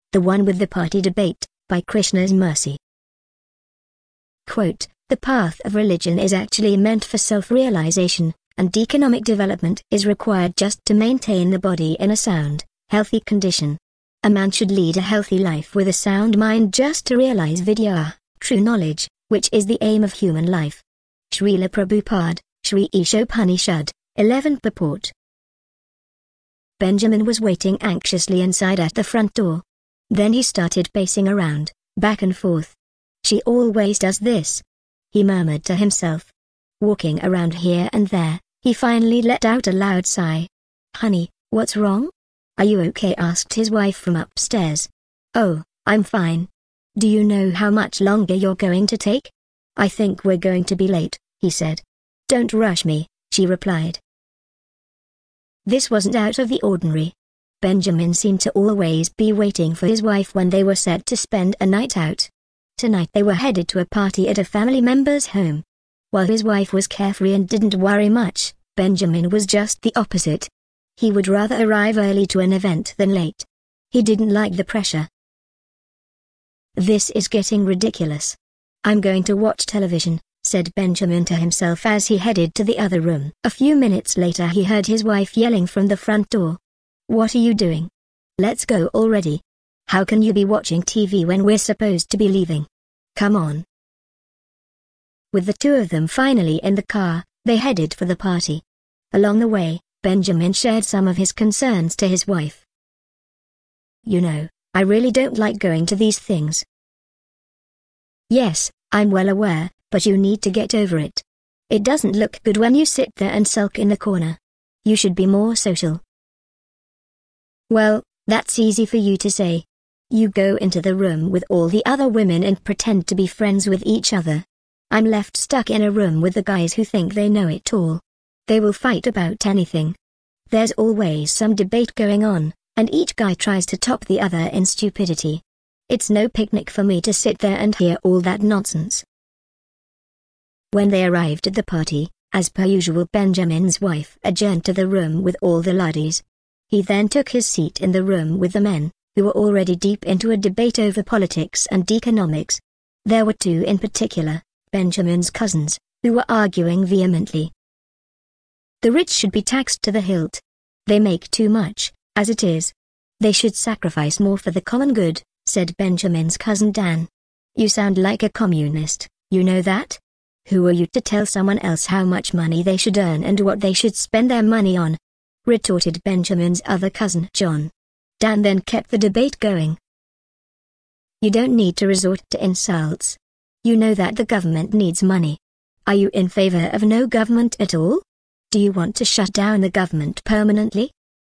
The One with the Party Debate, by Krishna's Mercy. Quote, the path of religion is actually meant for self-realization, and economic development is required just to maintain the body in a sound, healthy condition. A man should lead a healthy life with a sound mind just to realize Vidya, true knowledge, which is the aim of human life. Srila Prabhupada, Sri Ishopanishad, 11th Purport. Benjamin was waiting anxiously inside at the front door. Then he started pacing around, back and forth. She always does this, he murmured to himself. Walking around here and there, he finally let out a loud sigh. Honey, what's wrong? Are you okay? Asked his wife from upstairs. Oh, I'm fine. Do you know how much longer you're going to take? I think we're going to be late, he said. Don't rush me, she replied. This wasn't out of the ordinary. Benjamin seemed to always be waiting for his wife when they were set to spend a night out. Tonight they were headed to a party at a family member's home. While his wife was carefree and didn't worry much, Benjamin was just the opposite. He would rather arrive early to an event than late. He didn't like the pressure. This is getting ridiculous. I'm going to watch television, said Benjamin to himself as he headed to the other room. A few minutes later he heard his wife yelling from the front door. What are you doing? Let's go already. How can you be watching TV when we're supposed to be leaving? Come on. With the two of them finally in the car, they headed for the party. Along the way, Benjamin shared some of his concerns to his wife. You know, I really don't like going to these things. Yes, I'm well aware, but you need to get over it. It doesn't look good when you sit there and sulk in the corner. You should be more social. Well, that's easy for you to say. You go into the room with all the other women and pretend to be friends with each other. I'm left stuck in a room with the guys who think they know it all. They will fight about anything. There's always some debate going on, and each guy tries to top the other in stupidity. It's no picnic for me to sit there and hear all that nonsense. When they arrived at the party, as per usual, Benjamin's wife adjourned to the room with all the laddies. He then took his seat in the room with the men, who were already deep into a debate over politics and economics. There were two in particular, Benjamin's cousins, who were arguing vehemently. The rich should be taxed to the hilt. They make too much, as it is. They should sacrifice more for the common good, said Benjamin's cousin Dan. You sound like a communist, you know that? Who are you to tell someone else how much money they should earn and what they should spend their money on? Retorted Benjamin's other cousin John. Dan then kept the debate going. You don't need to resort to insults. You know that the government needs money. Are you in favor of no government at all? Do you want to shut down the government permanently?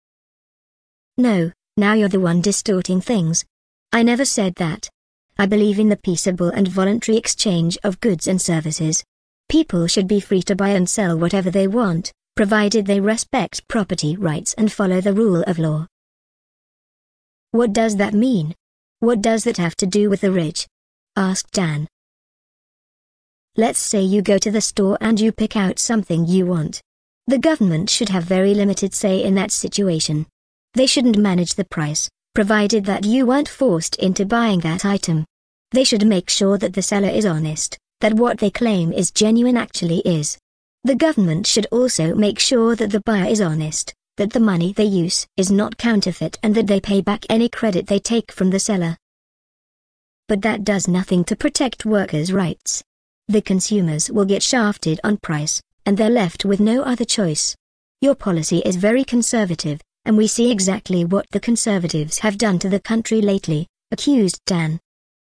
No, now you're the one distorting things. I never said that. I believe in the peaceable and voluntary exchange of goods and services. People should be free to buy and sell whatever they want, provided they respect property rights and follow the rule of law. What does that mean? What does that have to do with the rich? Asked Dan. Let's say you go to the store and you pick out something you want. The government should have very limited say in that situation. They shouldn't manage the price, provided that you weren't forced into buying that item. They should make sure that the seller is honest, that what they claim is genuine actually is. The government should also make sure that the buyer is honest, that the money they use is not counterfeit and that they pay back any credit they take from the seller. But that does nothing to protect workers' rights. The consumers will get shafted on price, and they're left with no other choice. Your policy is very conservative, and we see exactly what the conservatives have done to the country lately, accused Dan.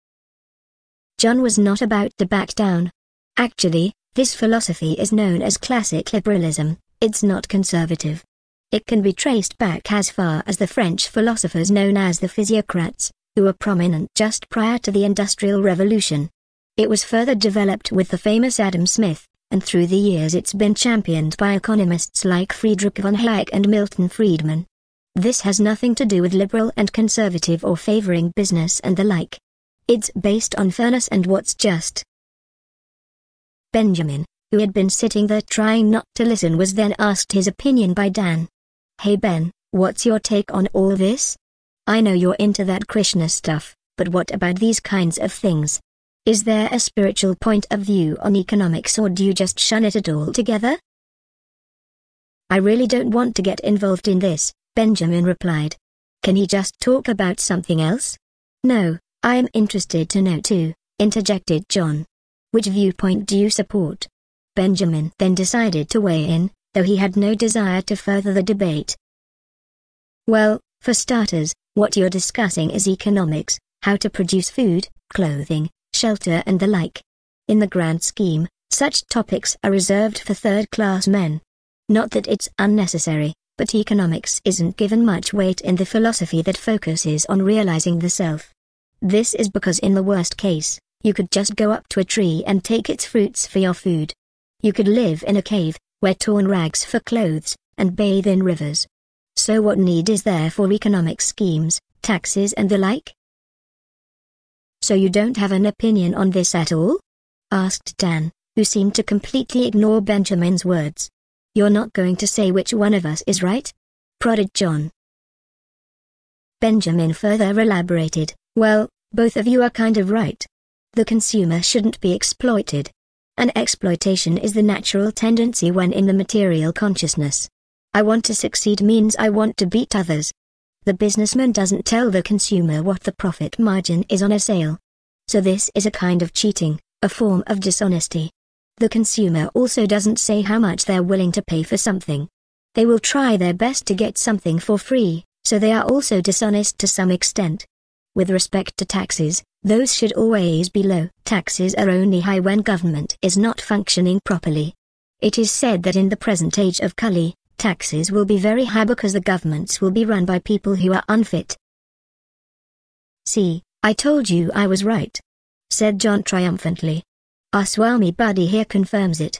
John was not about to back down. Actually, this philosophy is known as classic liberalism. It's not conservative. It can be traced back as far as the French philosophers known as the physiocrats, who were prominent just prior to the Industrial Revolution. It was further developed with the famous Adam Smith, and through the years it's been championed by economists like Friedrich von Hayek and Milton Friedman. This has nothing to do with liberal and conservative or favoring business and the like. It's based on fairness and what's just. Benjamin, who had been sitting there trying not to listen, was then asked his opinion by Dan. Hey Ben, what's your take on all this? I know you're into that Krishna stuff, but what about these kinds of things? Is there a spiritual point of view on economics, or do you just shun it altogether? I really don't want to get involved in this, Benjamin replied. Can he just talk about something else? No, I am interested to know too, interjected John. Which viewpoint do you support? Benjamin then decided to weigh in, though he had no desire to further the debate. Well, for starters, what you're discussing is economics, how to produce food, clothing, shelter and the like. In the grand scheme, such topics are reserved for third-class men. Not that it's unnecessary, but economics isn't given much weight in the philosophy that focuses on realizing the self. This is because in the worst case, you could just go up to a tree and take its fruits for your food. You could live in a cave, wear torn rags for clothes, and bathe in rivers. So what need is there for economic schemes, taxes and the like? So you don't have an opinion on this at all? Asked Dan, who seemed to completely ignore Benjamin's words. You're not going to say which one of us is right? Prodded John. Benjamin further elaborated, well, both of you are kind of right. The consumer shouldn't be exploited. And exploitation is the natural tendency when in the material consciousness. I want to succeed means I want to beat others. The businessman doesn't tell the consumer what the profit margin is on a sale. So this is a kind of cheating, a form of dishonesty. The consumer also doesn't say how much they're willing to pay for something. They will try their best to get something for free, so they are also dishonest to some extent. With respect to taxes, those should always be low. Taxes are only high when government is not functioning properly. It is said that in the present age of Kali, taxes will be very high because the governments will be run by people who are unfit. See, I told you I was right, said John triumphantly. Our Swami buddy here confirms it.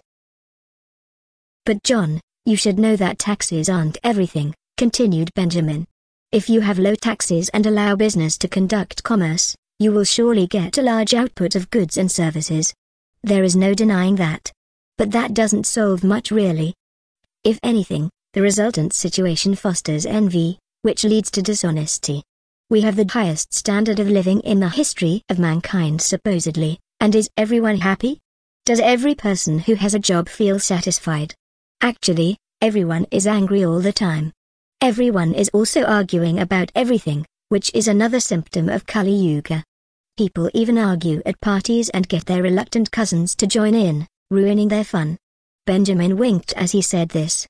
But John, you should know that taxes aren't everything, continued Benjamin. If you have low taxes and allow business to conduct commerce, you will surely get a large output of goods and services. There is no denying that. But that doesn't solve much really. If anything, the resultant situation fosters envy, which leads to dishonesty. We have the highest standard of living in the history of mankind supposedly, and is everyone happy? Does every person who has a job feel satisfied? Actually, everyone is angry all the time. Everyone is also arguing about everything, which is another symptom of Kali Yuga. People even argue at parties and get their reluctant cousins to join in, ruining their fun. Benjamin winked as he said this.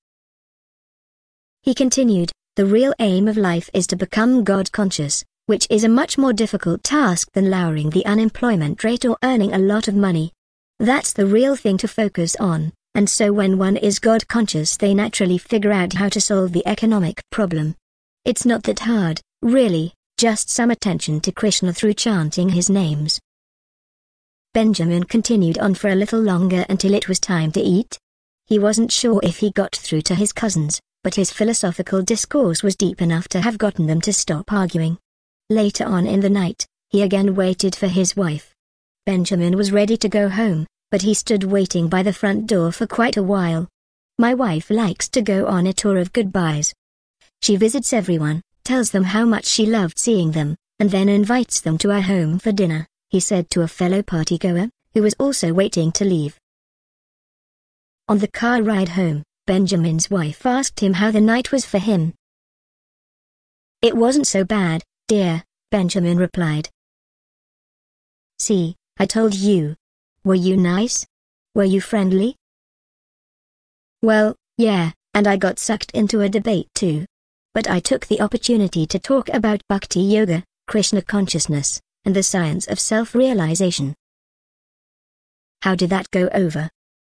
He continued, the real aim of life is to become God-conscious, which is a much more difficult task than lowering the unemployment rate or earning a lot of money. That's the real thing to focus on, and so when one is God-conscious they naturally figure out how to solve the economic problem. It's not that hard, really, just some attention to Krishna through chanting his names. Benjamin continued on for a little longer until it was time to eat. He wasn't sure if he got through to his cousins, but his philosophical discourse was deep enough to have gotten them to stop arguing. Later on in the night, he again waited for his wife. Benjamin was ready to go home, but he stood waiting by the front door for quite a while. My wife likes to go on a tour of goodbyes. She visits everyone, tells them how much she loved seeing them, and then invites them to her home for dinner, he said to a fellow partygoer, who was also waiting to leave. On the car ride home, Benjamin's wife asked him how the night was for him. It wasn't so bad, dear, Benjamin replied. See, I told you. Were you nice? Were you friendly? Well, yeah, and I got sucked into a debate too. But I took the opportunity to talk about Bhakti Yoga, Krishna consciousness, and the science of self-realization. How did that go over?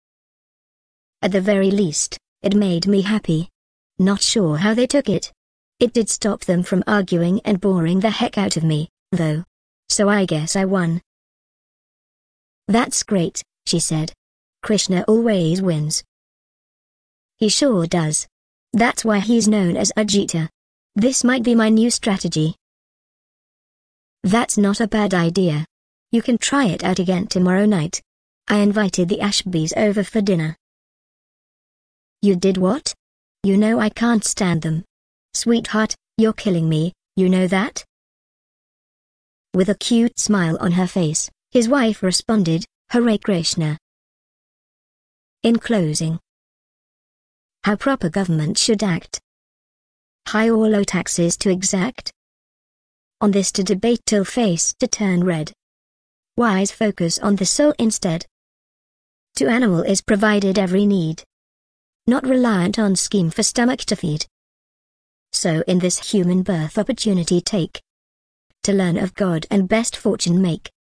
At the very least, it made me happy. Not sure how they took it. It did stop them from arguing and boring the heck out of me, though. So I guess I won. That's great, she said. Krishna always wins. He sure does. That's why he's known as Ajita. This might be my new strategy. That's not a bad idea. You can try it out again tomorrow night. I invited the Ashbys over for dinner. You did what? You know I can't stand them. Sweetheart, you're killing me, You know that? With a cute smile on her face, his wife responded, Hare Krishna. In closing, how proper government should act. High or low taxes to exact? On this to debate till face to turn red. Wise focus on the soul instead. To animal is provided every need, not reliant on scheme for stomach to feed. So in this human birth opportunity take, to learn of God and best fortune make.